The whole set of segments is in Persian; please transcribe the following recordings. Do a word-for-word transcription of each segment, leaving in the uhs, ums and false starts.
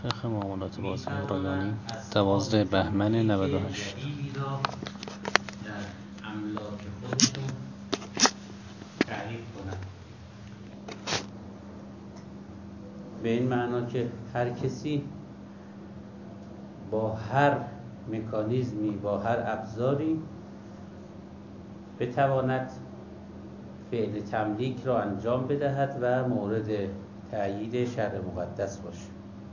فقه معاملات بازار رایانی دوازده بهمن نود و هشت. در املاک خودشون تعریف کنند، به این معنا که هر کسی با هر مکانیزمی، با هر ابزاری بتواند فعل تملیک را انجام بدهد و مورد تأیید شرع مقدس باشه.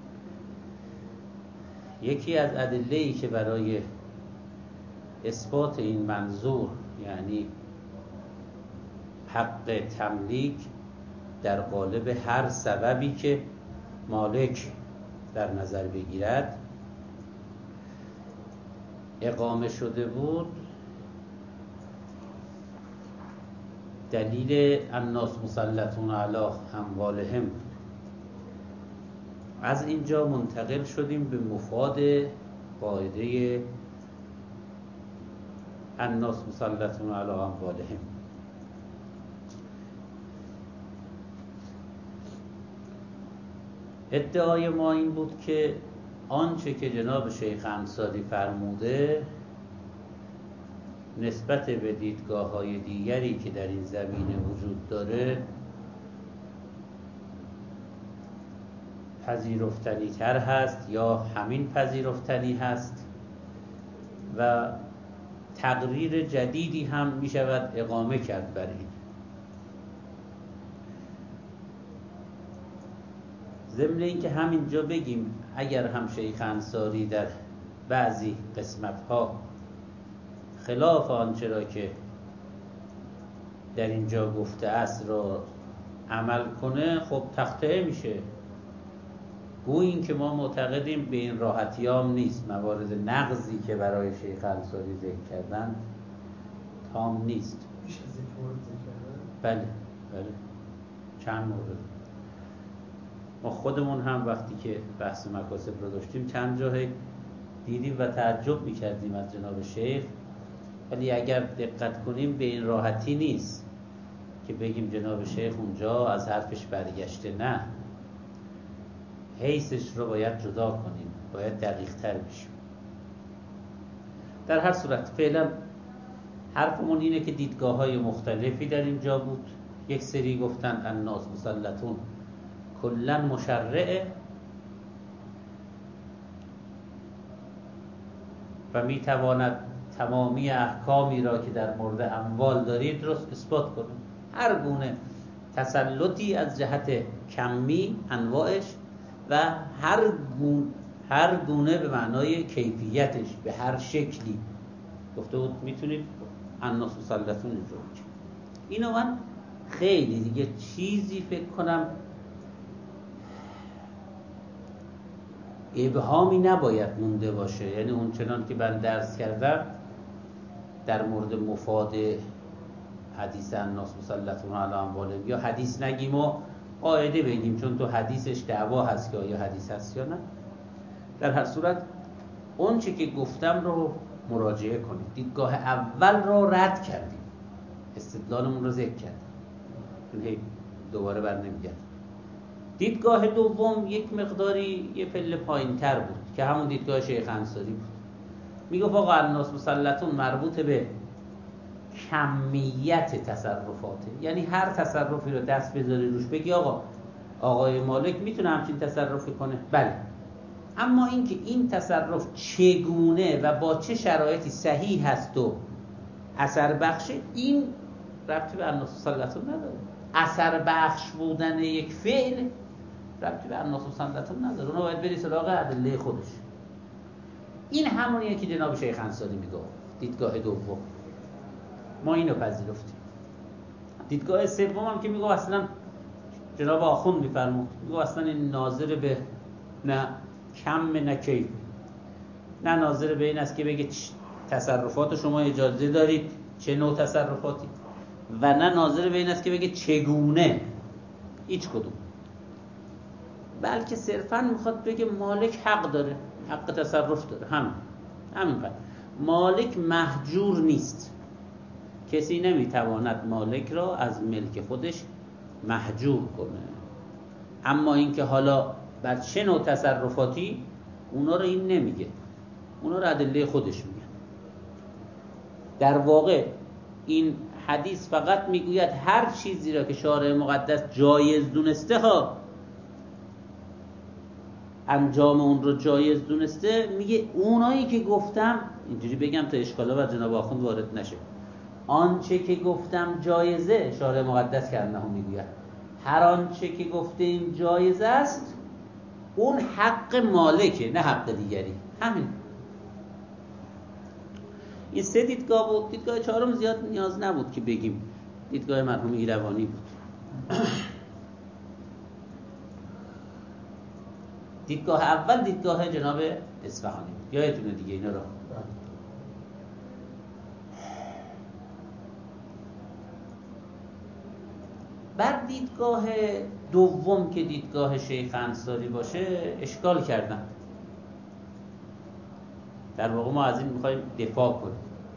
یکی از ادله‌ای که برای اثبات این منظور، یعنی حق تملیک در قالب هر سببی که مالک در نظر بگیرد، اقامه شده بود، دلیل الناس مسلطون علی اموالهم بود. از اینجا منتقل شدیم به مفاد قاعده الناس مسلطون علی اموالهم. ادعای ما این بود که آنچه که جناب شیخ انصاری فرموده نسبت به دیدگاه‌های دیگری که در این زمینه وجود داره پذیرفتنی تر هست یا همین پذیرفتنی هست و تقریر جدیدی هم می شود اقامه کرد بر این. ضمن این که همینجا بگیم اگر هم شیخ انصاری در بعضی قسمت‌ها خلاف آنچه را که در اینجا گفته است را عمل کنه، خب تخطئه میشه. گوییم که ما معتقدیم به این راحتی هم نیست، موارد نقضی که برای شیخ انصاری ذکر کردن تام نیست. میشه ذکر مورد ذکر بله بله چند مورد. ما خودمون هم وقتی که بحث مکاسب رو داشتیم چند جای دیدیم و تعجب میکردیم از جناب شیخ، ولی اگر دقت کنیم به این راحتی نیست که بگیم جناب شیخ اونجا از حرفش برگشته. نه، حیثش رو باید جدا کنیم، باید دقیق تر بشیم. در هر صورت فعلا حرفمون اینه که دیدگاه های مختلفی در اینجا بود. یک سری گفتن الناس مسلطون کلن مشرعه و میتواند تمامی احکامی را که در مورد اموال دارید رو اثبات کنه. هر گونه تسلطی از جهت کمی انواعش و هر گونه, هر گونه به معنای کیفیتش به هر شکلی گفته بود میتونید الناس مسلطون اینجا بکنید. اینو من خیلی دیگه چیزی فکر کنم ابهامی نباید مونده باشه. یعنی اون چنان که من درس کردم در مورد مفاد حدیث الناس مسلطون علی اموالهم، یا حدیث نگیم و قاعده بگیم، چون تو حدیثش دعوا هست که آیا حدیث هست یا نه. در هر صورت اون چی که گفتم رو مراجعه کنید. دیدگاه اول رو رد کردیم، استدلالمون رو ذکر کردیم، دوباره بر نمیگرد. دیدگاه دوم یک مقداری یه پله پایین تر بود که همون دیدگاه شیخ انصاری بود. میگفت آقا الناس مسلطون مربوط به کمیت تصرفاته، یعنی هر تصرفی رو دست بذاری روش بگی آقا آقای مالک میتونه همچین تصرفی کنه، بله، اما اینکه این تصرف چگونه و با چه شرایطی صحیح هست و اثر بخشه، این ربطی به الناس مسلطون نداره. اثر بخش بودن یک فعل ربطی به الناس مسلطون نداره، اونو باید بری سراغ ادله خودش. این همونیه که جناب شیخ انصاری میگه دیدگاه دوم. ما اینو پذیرفتیم. دیدگاه سوم هم که میگه اصلا جناب آخوند میفرمود، میگه اصلا این ناظر به نه کم نه کیف، نه ناظر به این است که بگه تصرفات شما اجازه دارید چه نوع تصرفاتی، و نه ناظر به این است که بگه چگونه، هیچ کدوم، بلکه صرفاً میخواد بگه مالک حق داره، حق تصرف داره. همین همین پس مالک محجور نیست. کسی نمیتواند مالک را از ملک خودش محجور کنه. اما اینکه حالا بر چه نوع تصرفاتی، اونا رو این نمیگه، اونا رو ادله خودش میگه. در واقع این حدیث فقط میگوید هر چیزی را که شارع مقدس جایز دونسته ها، انجام اون رو جایز دونسته، میگه اونایی که گفتم، اینجوری بگم تا اشکالا بر جناب آخوند وارد نشه، آنچه که گفتم جایزه شارع مقدس کرده هم میگوید هر آنچه که گفته این جایز است اون حق مالکه، نه حق دیگری. همین. این سه دیدگاه بود. دیدگاه چهارم زیاد نیاز نبود که بگیم، دیدگاه مرحوم ایروانی بود. دیدگاه اول دیدگاه جناب اصفهانی بود. یادتونه دیگه اینا رو. بر دیدگاه دوم که دیدگاه شیخ انصاری باشه اشکال کردن. در واقع ما از این میخوایم دفاع کنیم.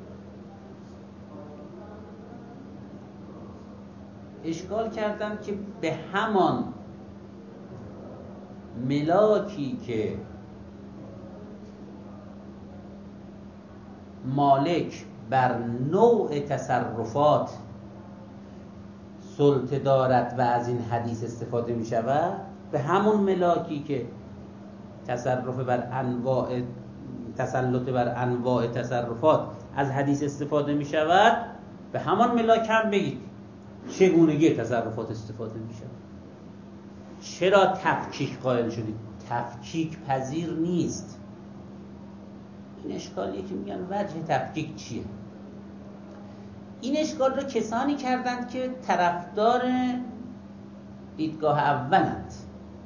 اشکال کردن که به همان ملاکی که مالک بر نوع تصرفات سلطه دارد و از این حدیث استفاده می شود، به همون ملاکی که تصرف بر انواع تسلط بر انواع تصرفات از حدیث استفاده می شود، به همان ملاک هم بگید چگونگی تصرفات استفاده می شود. چرا تفکیک قائل شدید؟ تفکیک پذیر نیست. این اشکالیه که میگن وجه تفکیک چیه؟ این اشکال رو کسانی کردند که طرفدار دیدگاه اولند.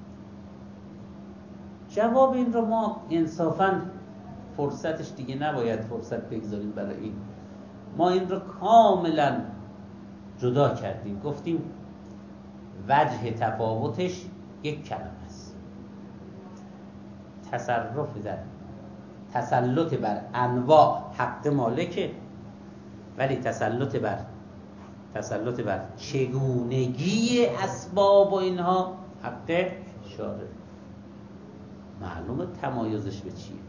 جواب این رو ما انصافاً فرصتش دیگه نباید فرصت بگذاریم برای این. ما این رو کاملاً جدا کردیم، گفتیم وجه تفاوتش یک کلمه است. تصرف در تسلط بر انواع حق مالکه، ولی تسلط بر تسلط بر چگونگی اسباب و اینها حق شارع. معلومه تمایزش به چیه.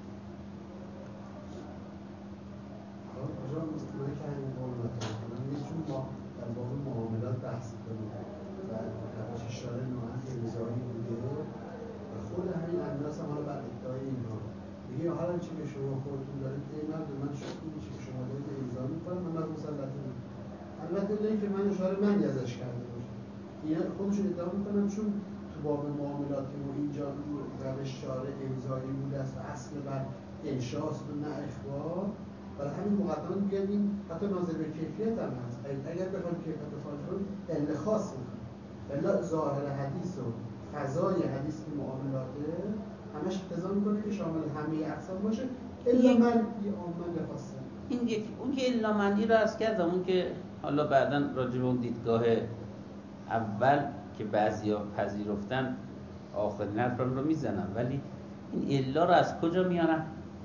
آقا من که همین معاملات کنم یه چون ما در باب معاملات بحث کنیم و روش شارع نوعا امضایی بوده و خود همین انداز هم حالا بر ادعای اینها میگه حالا چی که شما خودتون دارید قیمت به من شد این چی که شما دارید امضا میکنم من باید مسلط بودم. البته نه که من اشاره منی ازش کرده باشم، اینا خودشون ادعا میکنن چون تو باب معاملات و اینجا روش شارع امضایی بوده است و اصل بر انشاست و نه اخبار، برای همین مقدمان میگن این حتی ناظر به کیفیت هم هست. اگر بخوایم کیفیت فایل کنیم علت خاص میکنیم، ولی ظاهر حدیث و فضای حدیث که معاملاته همش اقتضا میکنه که شامل همه اقسام باشه الا من یه عامل خاصه. این یک اون که الا منی رو عرض کردم، اون که حالا بعداً راجع به اون دیدگاه اول که بعضیا پذیرفتن آخرین حرف رو میزنن، ولی این الا رو از کجا میارن؟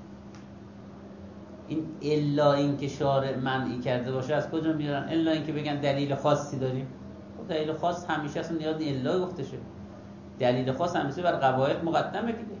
این الا این که شارع منعی کرده باشه از کجا میارن؟ الا این که بگن دلیل خاصی داریم. خب دلیل خاص همیشه اصلا نیاز الا گفته شه. دلیل خاص همیشه بر قواعد مقدمه دیگه.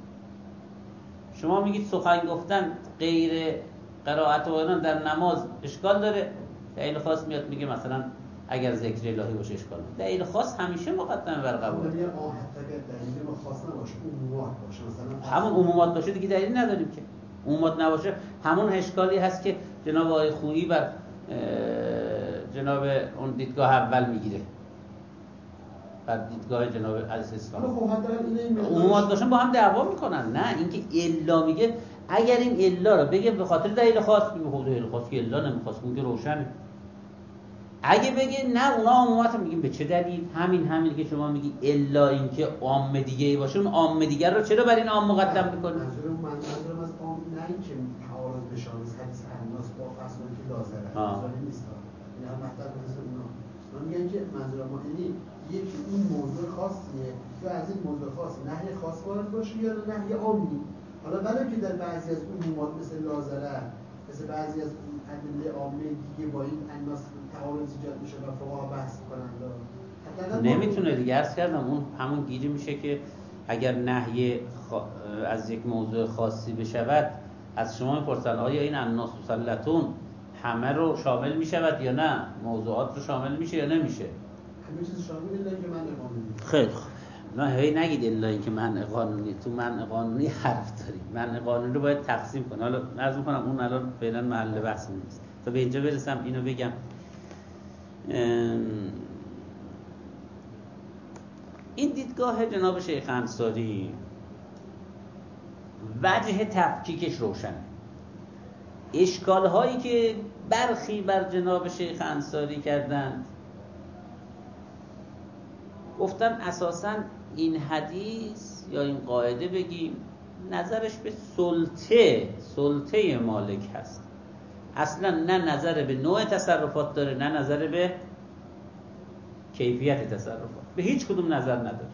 شما میگید سخن گفتن غیر قرائت و اینا در نماز اشکال داره، دلیل خاص میاد میگه مثلا اگر ذکر الهی باشه اشکال داره. دلیل خاص همیشه مقدمه بر قواعد. اگر دلیل خاص نباشه عمومات باشه، مثلا همون عمومات باشه دیگه دلیل نداریم که. عمومات نباشه همون اشکالی هست که جناب آقای خویی بر جناب اون دیدگاه اول میگیره، بر دیدگاه جناب عزیز اصفهانی. عمومات باشن با هم دعوا میکنن. نه اینکه الا میگه، اگر این الا رو بگه به خاطر دلیل خاص، میگه خب دلیل خاص که الا نمیخواست، اون که روشنه. اگه بگه نه اونا عمومات رو میگیم به چه دلیل؟ همین همین که شما میگی الا اینکه عام دیگه ای باشه، اون عام دیگر رو چرا بر این عام مقدم میکنه؟ منظورم منظورم از عام نه اینکه تعارض بشه از حدیث الناس با فصلی که لازمه. منظوری نیست. اینا مطلب مثل اونا. من میگم که منظور ما اینه یکی این موضوع خاصیه یا از این موضوع خاص نهی خاص وارد باشه یا نهی عامی. حالا ولی که در بعضی از عمومات مثل لازره، مثل بعضی از ادله عامه دیگه با این الناس تعارض ایجاد میشه و فقها بحث میکنن. نمیتونه دیگه. عرض کردم اون همون گیری میشه که اگر نهی از یک موضوع خاصی بشود از شما میپرسن آیا این الناس مسلطون همه رو شامل میشود یا نه، موضوعات رو شامل میشه یا نمیشه؟ همه چیز شامل الا اینکه منع قانونی. خیلی خوب، نه هی نگید الا اینکه منع قانونی. تو منع قانونی حرف داریم، منع قانونی رو باید تقسیم کنیم. حالا عرض می‌کنم اون الان فعلا محل بحث نیست. تا به اینجا برسم اینو بگم. این دیدگاه جناب شیخ انصاری وجه تفکیکش روشنه. اشکال هایی که برخی بر جناب شیخ انصاری کردند گفتن اساساً این حدیث یا این قاعده بگیم نظرش به سلطه سلطه مالک هست، اصلا نه نظر به نوع تصرفات داره نه نظر به کیفیت تصرفات، به هیچ کدوم نظر نداره.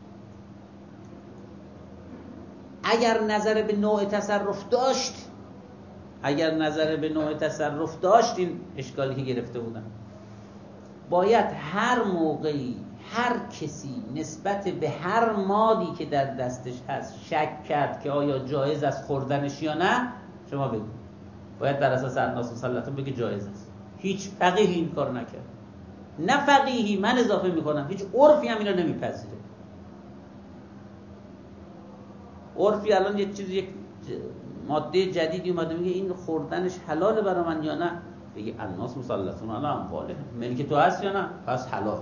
اگر نظر به نوع تصرف داشت اگر نظر به نوع تصرف داشت این اشکالی که گرفته بودن، باید هر موقعی هر کسی نسبت به هر مادی که در دستش هست شک کرد که آیا جایز است خوردنش یا نه، شما بگید باید بر اساس الناس مسلطون بگی جایز است. هیچ فقیهی این کار نکرد، نه فقیهی، من اضافه میکنم، هیچ عرفی هم اینو نمیپذیره. عرفی الان یه چیز یک ماده جدیدی اومده میگه این خوردنش حلاله برای من یا نه، بگی الناس مسلطون علی اموالهم، ملک تو هست یا نه، پس حلال.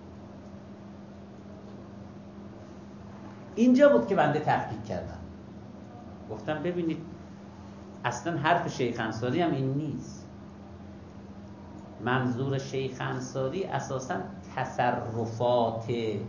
اینجا بود که بنده تحقیق کردم، گفتم ببینید اصلا حرف شیخ انصاری هم این نیست. منظور شیخ انصاری اساسا تصرفات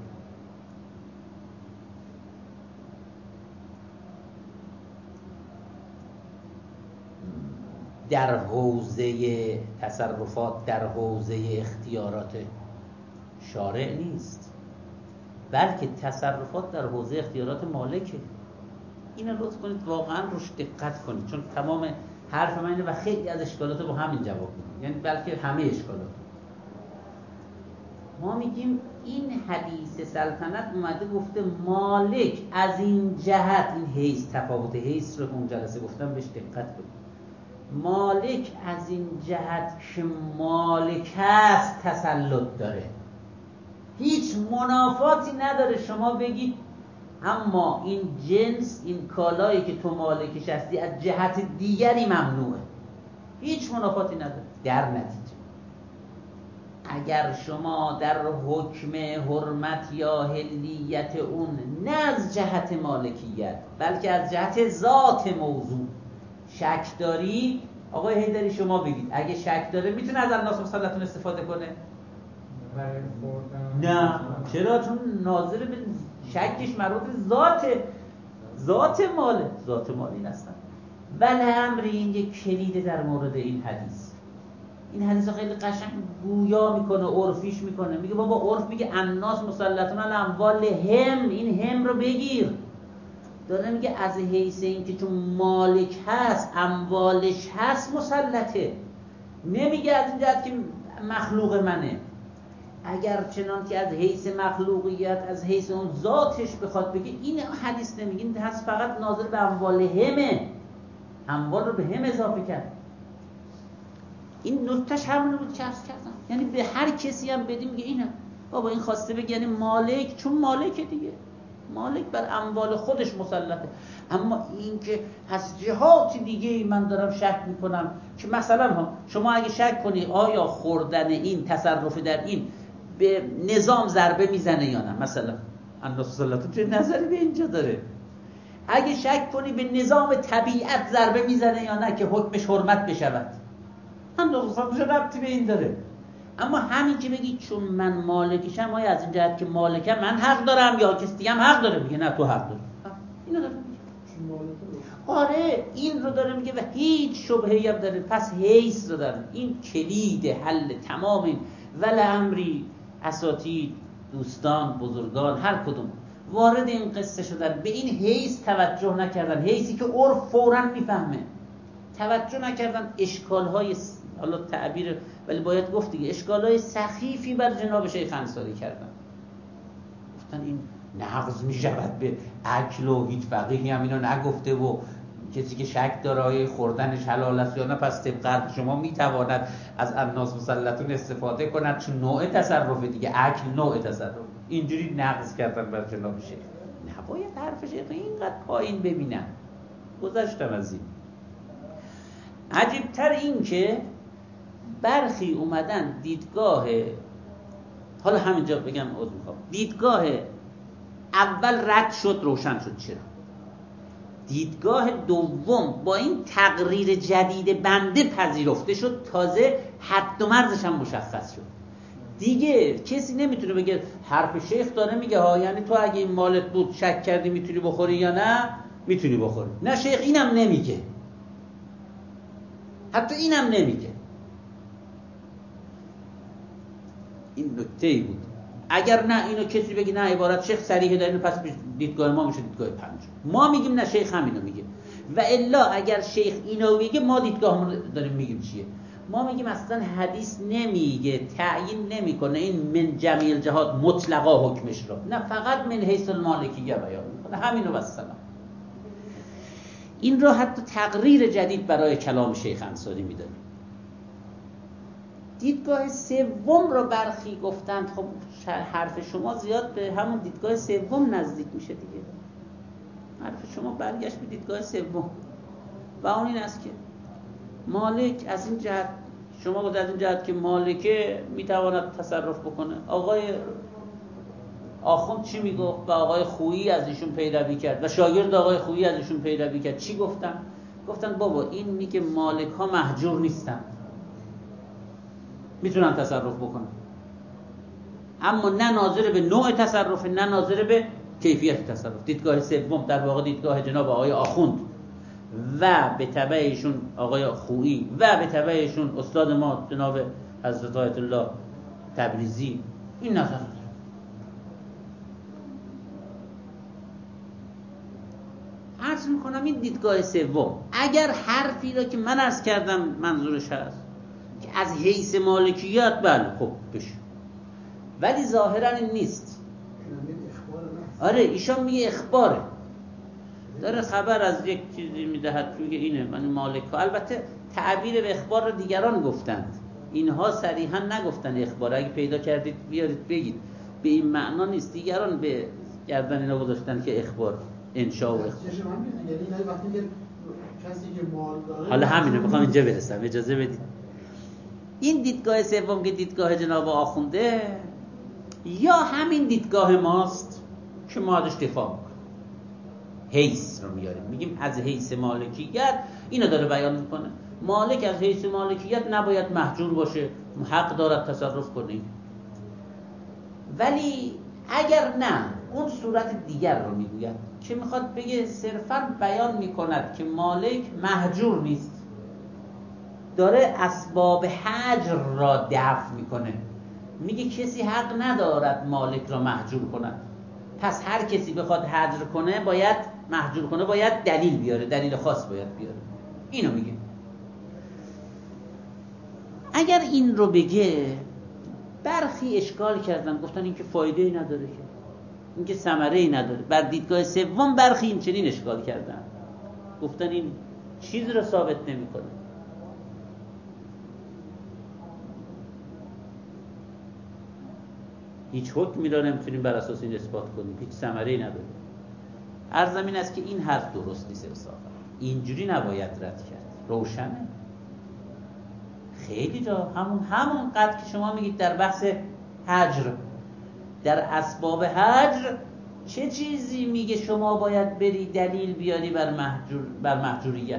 در حوزه تصرفات در حوزه اختیارات شارع نیست، بلکه تصرفات در حوزه اختیارات مالکه. اینو لطف کنید واقعا روش دقت کنید، چون تمام حرف من اینه و خیلی از اشکالات با همین جواب میدیم، یعنی بلکه همه اشکالات. ما میگیم این حدیث سلطنت اومده گفته مالک از این جهت، این حیث، تفاوت حیث رو که اون جلسه گفتم بهش دقت کنید، مالک از این جهت که مالک است تسلط داره، هیچ منافاتی نداره شما بگید اما این جنس، این کالایی که تو مالکش هستی از جهت دیگری ممنوعه، هیچ منافاتی نداره. در نتیجه اگر شما در حکم حرمت یا حلیت اون نه از جهت مالکیت بلکه از جهت ذات موضوع شک داری، آقای حیدری شما بگید اگه شک داره میتونه از الناس مسلطون استفاده کنه؟ نه. چرا؟ چون ناظر به شکش مربوط ذات ذات ماله، ذات مال این هستن. ولی امری این یک کلیده در مورد این حدیث. این حدیث خیلی قشنگ گویا میکنه، عرفیش میکنه، میگه بابا عرف میگه الناس مسلطون علی اموالهم، این هم رو بگیر. داره میگه از حیث این که چون مالک هست اموالش هست مسلطه، نمیگه از این جهت که مخلوق منه. اگر چنان که از حیث مخلوقیت از حیث اون ذاتش بخواد بگه، این حدیث نمیگه، این هست فقط ناظر به اموال همه، اموال رو به هم اضافه کرد. این نکتهش همونه بود که عرض کردم، یعنی به هر کسی هم بدیم میگه اینه بابا این خواسته بگه یعنی مالک، چون مالک دیگه، مالک بر اموال خودش مسلطه. اما این که از جهات دیگه من دارم شک میکنم که مثلا شما اگه شک کنی آیا خوردن این تصرف در این به نظام ضربه میزنه یا نه، مثلا الناس مسلطون چه نظری به اینجا داره؟ اگه شک کنی به نظام طبیعت ضربه میزنه یا نه که حکمش حرمت بشود، الناس مسلطون چه ربطی به این داره؟ اما همین که بگی چون من مالکشم، آیا از این جهت که مالکم من حق دارم یا کسی دیگه هم حق داره؟ میگه نه تو حق داری. اینو داره میگه. آره این رو داره میگه و هیچ شبهه‌ای هم داره. پس حیث رو داره. این کلید حل تمام این ولی امری اساتید، دوستان، بزرگان، هر کدوم وارد این قصه شدن، به این حیث توجه نکردن، حیثی که عرف فوراً میفهمه، توجه نکردن. اشکال‌های حالا تعبیر ولی باید گفت دیگه، اشکال‌های سخیفی بر جناب شیخ انصاری کردن. گفتن این نقض می شود به اکل و هیچ فقیهی هم اینو نگفته و کسی که شک داره آیا خوردنش حلال است یا نه پس طبق شما میتواند از الناس مسلطون استفاده کند چون نوع تصرف دیگه، اکل نوع تصرف. اینجوری نقض کردن بر جناب شیخ. نباید حرف شیخ اینقدر پایین ببینن. گذشتم از این. عجیبتر این که برخی اومدن دیدگاه، حالا همینجا بگم عذر میخوام، دیدگاه اول رد شد، روشن شد چرا. دیدگاه دوم با این تقریر جدید بنده پذیرفته شد، تازه حد و مرزش هم مشخص شد. دیگه کسی نمیتونه بگه حرف شیخ داره میگه ها، یعنی تو اگه این مالت بود شک کردی میتونی بخوری یا نه میتونی بخوری. نه، شیخ اینم نمیگه، حتی اینم نمیگه. این نکته‌ای بود. اگر نه اینو کسی بگه نه عبارت شیخ صریحه داره، پس دیدگاه ما میشه دیدگاه پنج. ما میگیم نه شیخ همینو میگه. و الا اگر شیخ اینو میگه ما دیدگاهمون داریم میگیم چیه؟ ما میگیم اصلا حدیث نمیگه، تعیین نمیکنه این من جمیع الجهات مطلقا حکمش رو، نه فقط من حیث المالکیه بیان میکنه، همینو بس سلام. این رو حتی تقریر جدید برای کلام شیخ انصاری میدونه. دیدگاه سوم رو برخی گفتند خب حرف شما زیاد به همون دیدگاه سوم نزدیک میشه دیگه. حرف شما برگشت به دیدگاه سوم و اون این است که مالک از این جهت، شما گفت از این جهت که مالکه میتواند تصرف بکنه. آقای آخوند چی میگفت و آقای خویی از ایشون پیروی کرد و شاگرد آقای خویی از ایشون پیروی کرد. چی گفتن؟ گفتن بابا این میگه مالک ها محجور نیستن، میتونن تصرف بکنن، اما نه ناظر به نوع تصرف نه ناظر به کیفیت تصرف. دیدگاه سوم در واقع دیدگاه جناب آقای آخوند و به تبع ایشون آقای خویی و به تبع ایشون استاد ما جناب حضرت آیت الله تبریزی. این نظر عرض میکنم این دیدگاه سوم. اگر حرفی را که من عرض کردم منظورش هست که از حیث مالکیت بله خب بشه، ولی ظاهرا این نیست. آره ایشان میگه اخباره، داره خبر از یک چیزی میدهد میگه اینه من مالک ها. البته تعبیر به اخبار رو دیگران گفتند، اینها صریحا نگفتن اخبار. اگه پیدا کردید بیارید بگید، به این معنا نیست. دیگران به گردن اینا گذاشتن که اخبار انشاء و اخبار. حالا همینه میخوام اینجا برسم، اجازه بدید. این دیدگاه سوم که دیدگاه جناب آخونده یا همین دیدگاه ماست که ما ازش دفاع میکنیم، حیث رو میاریم میگیم از حیث مالکیت اینو داره بیان میکنه. مالک از حیث مالکیت نباید محجور باشه، حق دارد تصرف کنه. ولی اگر نه اون صورت دیگر رو میگوید که میخواد بگه صرفا بیان میکند که مالک محجور نیست، داره اسباب حجر را دفع میکنه. میگه کسی حق ندارد مالک را محجور کند، پس هر کسی بخواد حجر کنه باید محجور کنه باید دلیل بیاره، دلیل خاص باید بیاره. اینو میگه. اگر این رو بگه برخی اشکال کردن، گفتن این که فایده ای نداره، که این که ثمره ای نداره. بر دیدگاه سوم برخی این چنین اشکال کردن، گفتن این چیز رو ثابت نمیکنه. هیچ حکمی را نمیتونیم بر اساس این اثبات کنیم، هیچ ثمره‌ای نداره. عرضم این است که این حرف درست نیست انصافا، اینجوری نباید رد کرد. روشنه خیلی جا همون همون قدر که شما میگید در بحث حجر، در اسباب حجر چه چیزی میگه شما باید بری دلیل بیاری بر محجور بر محجوریت.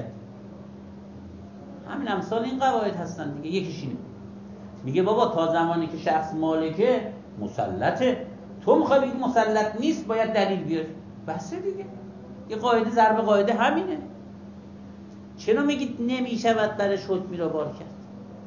همین امثال این قواعد هستن دیگه. یکیش اینه، میگه بابا تا زمانی که شخص مالکه مسلطه، تو میخوای بگی مسلط نیست باید دلیل بیاری، بسه دیگه. یه قاعده ضرب قاعده همینه. چرا میگید نمیشود برش حکمی را بار کرد؟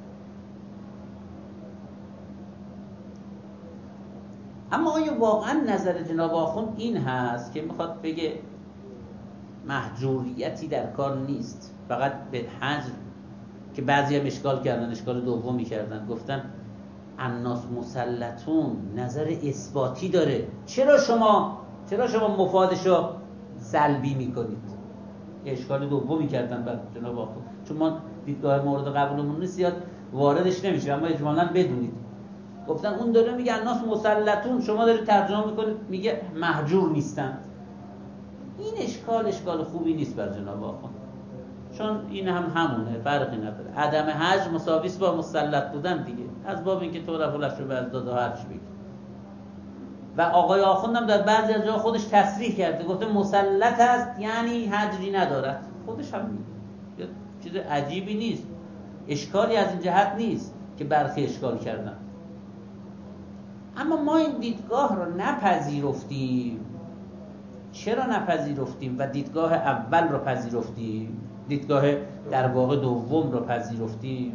اما آیا واقعا نظر جناب آخوند این هست که میخواد بگه محجوریتی در کار نیست، فقط به حجر، که بعضی هم اشکال کردن، اشکال دومی کردن، گفتن الناس مسلطون نظر اثباتی داره، چرا شما چرا شما مفادشو سلبی میکنید؟ اشکال دومی کردن بر جناب آقا، چون ما دیدگاه مورد قبولمون نیست زیاد واردش نمیشه، اما اجمالاً بدونید گفتن اون داره میگه الناس مسلطون، شما دارید ترجمه میکنید میگه مهجور نیستن. این اشکال اشکال خوبی نیست بر جناب آقا، چون این هم همونه، فرقی نداره. عدم هجر مساویس با مسلط بودن دیگه، از باب اینکه تو رفولش رو به از داده هرچ بگی. و آقای آخوندم در بعضی از جا خودش تصریح کرده، گفته مسلط است یعنی هجری ندارد. خودش هم میگه، چیز عجیبی نیست، اشکالی از این جهت نیست که برخی اشکال کردن. اما ما این دیدگاه رو نپذیرفتیم. چرا نپذیرفتیم و دیدگاه اول رو پذیرفتیم، دیدگاه در واقع دوم رو پذیرفتیم؟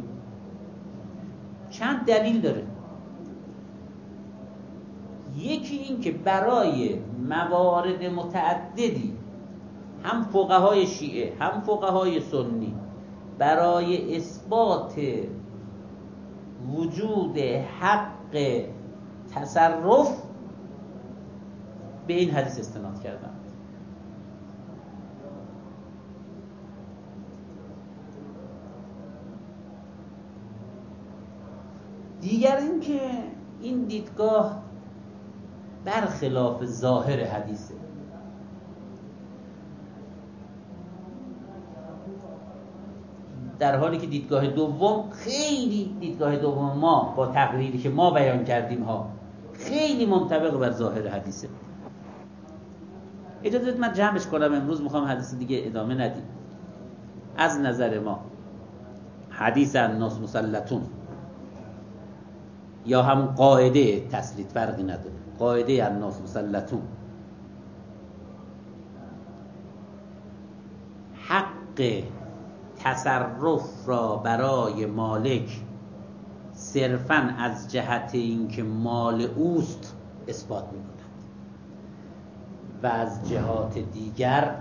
چند دلیل داره. یکی این که برای موارد متعددی هم فقهای شیعه هم فقهای سنی برای اثبات وجود حق تصرف به این حدیث استناد کردن. دیگر این که این دیدگاه برخلاف ظاهر حدیثه. در حالی که دیدگاه دوم خیلی، دیدگاه دوم ما با تقریری که ما بیان کردیم ها خیلی منطبق بر ظاهر حدیثه. اجازه بدید من جمعش کنم، امروز میخوام حدیث دیگه ادامه ندیم. از نظر ما حدیث الناس مسلطون یا همون قاعده تسلیط فرقی نداره، قاعده الناس مسلطون، حق تصرف را برای مالک صرفاً از جهت اینکه مال اوست اثبات می‌کند و از جهات دیگر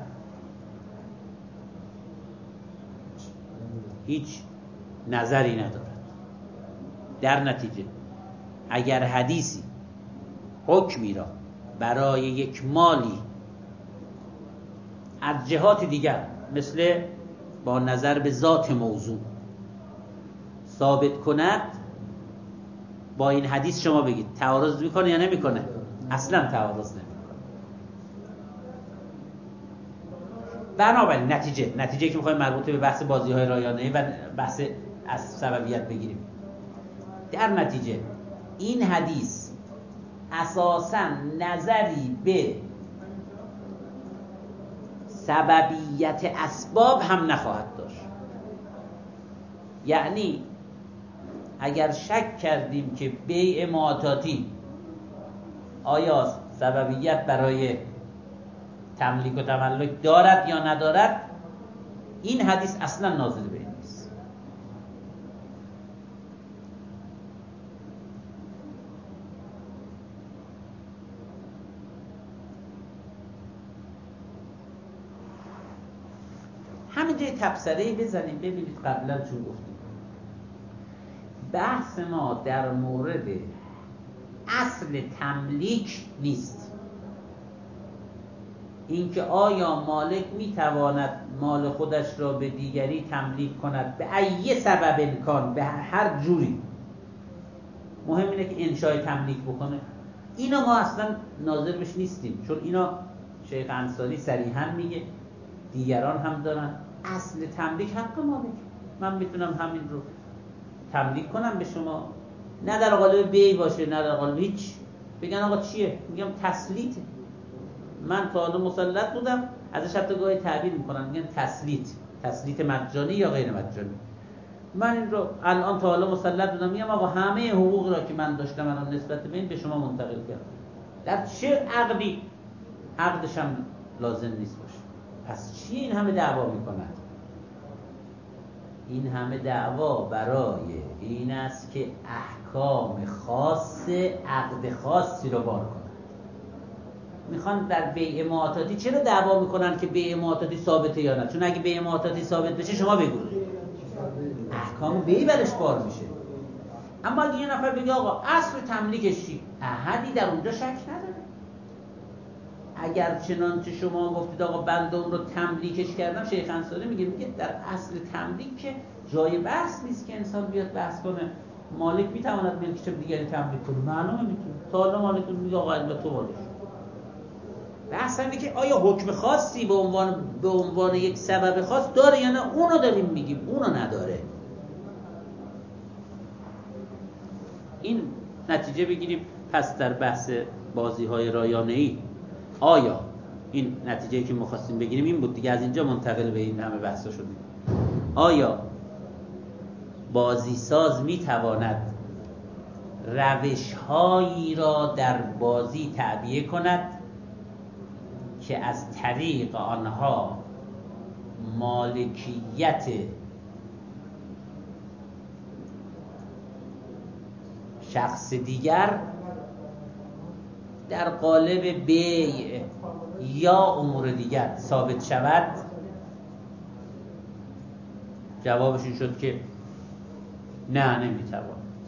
هیچ نظری ندارد. در نتیجه اگر حدیثی حکمی را برای یک مالی از جهات دیگر مثل با نظر به ذات موضوع ثابت کند، با این حدیث شما بگید تعارض میکنه یا نمیکنه؟ اصلا تعارض نمیکنه. بنابراین نتیجه نتیجه که میخوایم مربوط به بحث بازی های رایانه‌ای و بحث از سببیت بگیریم، در نتیجه این حدیث اساساً نظری به سببیت اسباب هم نخواهد داشت. یعنی اگر شک کردیم که بیع معاتاتی آیا سببیت برای تملیک و تملک دارد یا ندارد، این حدیث اصلا نازل به این نیست. همینجا تبصره‌ای بزنیم ببینید. قبلا چون گفتیم بحث ما در مورد اصل تملیک نیست، اینکه آیا مالک میتواند مال خودش را به دیگری تملیک کند به ای سبب امکان، به هر جوری. مهم اینه که انشای تملیک بکنه. اینا ما اصلا ناظر بهش نیستیم، چون اینا شیخ انصاری صریحا میگه، دیگران هم دارن. اصل تملیک حق مالک. من میتونم همین رو تملیک کنم به شما، نه در قالب بیع باشه نه در قالب هیچ. بگن آقا چیه؟ میگم تسلیته. من تا حالا مسلط بودم، ازش حتی گاهی تعبیر میکنن میگن تسلیت، تسلیت مجانی یا غیر مجانی. من این رو الان تا حالا مسلط بودم، میگم آقا همه حقوق را که من داشتم الان نسبت به این به شما منتقل کردم. در چه عقدی عقدش هم لازم نیست باشه. پس چی این همه دعوا میکنند؟ این همه دعوا برای این است که احکام خاص عقد خاصی رو بار کنند. میخوان در بیع معاتاتی چرا دعوا میکنن که بیع معاتاتی ثابته یا نه؟ چون اگه بیع معاتاتی ثابت بشه شما بگو احکام بیع برش بار میشه. اما اگه یه نفر بگه آقا اصل تملیکش چی؟ احدی در اونجا شک نداره. اگر چنانچه شما گفتید آقا بنده اون رو تملیکش کردم، شیخ انصاری میگه میگه در اصل تملیک که جای بحث نیست که انسان بیاد بحث کنه مالک میتواند ملک دیگری تملیک کنه، معلومه میتونه. تا حالا مالک میگه آقا البته تو مالک. بحث اینه که آیا حکم خاصی به عنوان به عنوان یک سبب خاص داره یا نه، اونو داریم میگیم، اونو نداره. این نتیجه بگیریم. پس در بحث بازی‌های رایانه‌ای آیا این نتیجه‌ای که ما خواستیم بگیریم این بود دیگه، از اینجا منتقل به این همه بحثا شدیم. آیا بازیساز میتواند روش‌هایی را در بازی تعبیه کند که از طریق آنها مالکیت شخص دیگر در قالب بیع یا امور دیگر ثابت شود؟ جوابش این شد که نه، نمیتواند.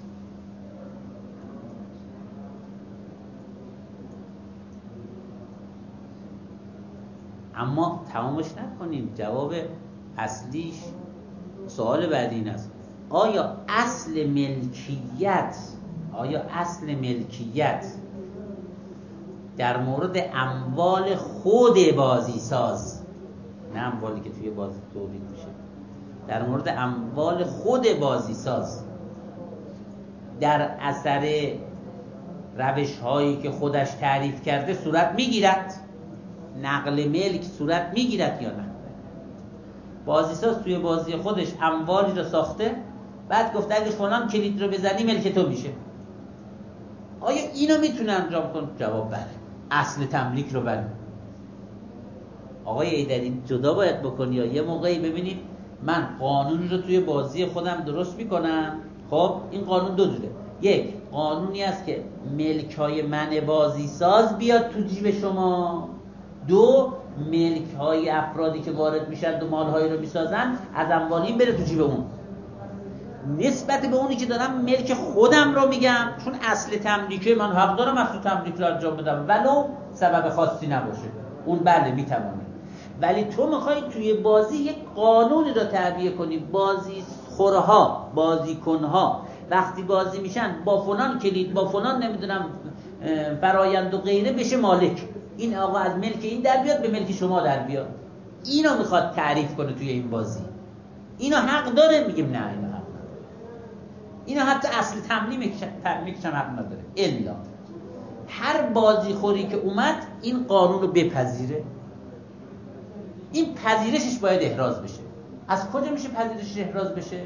اما تمامش نکنیم. جواب اصلیش سوال بعدی این است: آیا اصل ملکیت آیا اصل ملکیت در مورد اموال خود بازی ساز، نه اموالی که توی بازی تولید میشه، در مورد اموال خود بازی ساز در اثر روش هایی که خودش تعریف کرده صورت میگیرد؟ نقل ملک صورت میگیرد یا نه؟ بازیساز توی بازی خودش اموالی رو ساخته، بعد گفته اگه فلان کلید رو بزنی ملک تو میشه. آیا اینو میتونه انجام کنه؟ جواب بله. اصل تملیک رو بله. آقای ایدری جدا باید بکنی. یا یه موقعی ببینید من قانونی رو توی بازی خودم درست میکنم، خب این قانون دو جوره. یک قانونی است که ملک‌های من بازی ساز بیاد تو جیب شما، دو ملک‌های افرادی که وارد میشن و مال‌هایی رو میسازن از اموال این بره تو جیب اون. نسبت به اونی که دارم ملک خودم رو میگم، چون اصل تملیکه من حق دارم اصل تملیک رو انجام بدم ولو سبب خاصی نباشه، اون بله میتوانه. ولی تو میخوای توی بازی یک قانونی رو تعبیه کنی، بازی خورها بازی کنها وقتی بازی میشن با فلان کلید با فلان نمیدونم فرایند و غیره بشه مالک، این آقا از ملک این در بیاد به ملک شما در بیاد. اینو میخواد تعریف کنه توی این بازی. اینو حق داره؟ میگیم نه، اینو حق نداره. اینو حتی اصل تملیکش هم حق نداره. الا هر بازی خوری که اومد این قانون رو بپذیره، این پذیرشش باید احراز بشه. از کجا میشه پذیرشش احراز بشه؟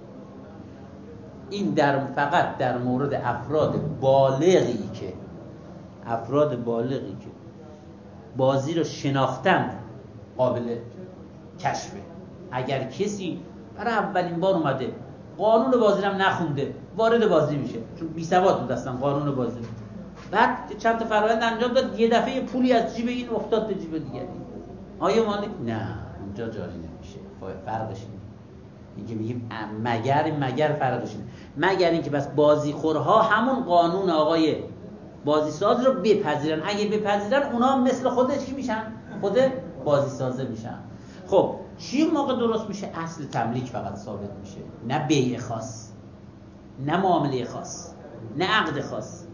این در فقط در مورد افراد بالغی که افراد بالغی که بازی رو شناختن قابل کشفه. اگر کسی برای اولین بار اومده قانون بازی رو هم نخونده وارد بازی میشه، چون بی سواد بود اصلا قانون بازی، بعد چند تا فرآیند انجام داد، یه دفعه پولی از جیب این افتاد به جیب دیگری، آیا مالک؟ نه، اونجا جاری نمیشه. فرقش اینه. اینکه میگیم مگر مگر فرقش اینه، مگر اینکه بس بازیخورها همون قانون آقای بازی ساز رو بپذیرن. اگه بپذیرن اونا مثل خودش کی میشن؟ خود بازی سازه میشن. خب چی موقع درست میشه؟ اصل تملیک فقط ثابت میشه، نه بیع خاص، نه معامله خاص، نه عقد خاص.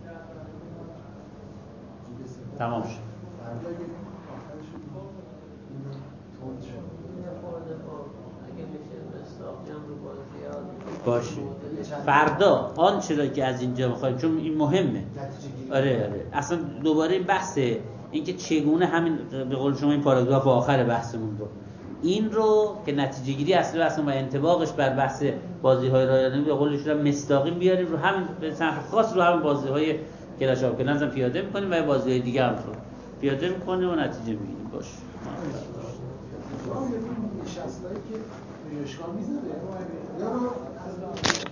تمام شد. باشه فردا آن چرا که از اینجا میخوایم، چون این مهمه. آره آره اصلا دوباره این بحثه، اینکه چگونه همین به قول شما این پاراگراف آخر بحثمون رو، این رو که نتیجه گیری اصلی بحثمون و انطباقش بر بحث بازی های رایانه‌ای به قولش رو مستاقیم بیاریم رو همین به صرف خاص رو همین بازی های کلاش آف کلنز هم پیاده میکنیم و بازی های دیگه هم رو پیاده میکنیم و نتیجه میگیریم. باشه شما یه شخصایی که اشکال میزنه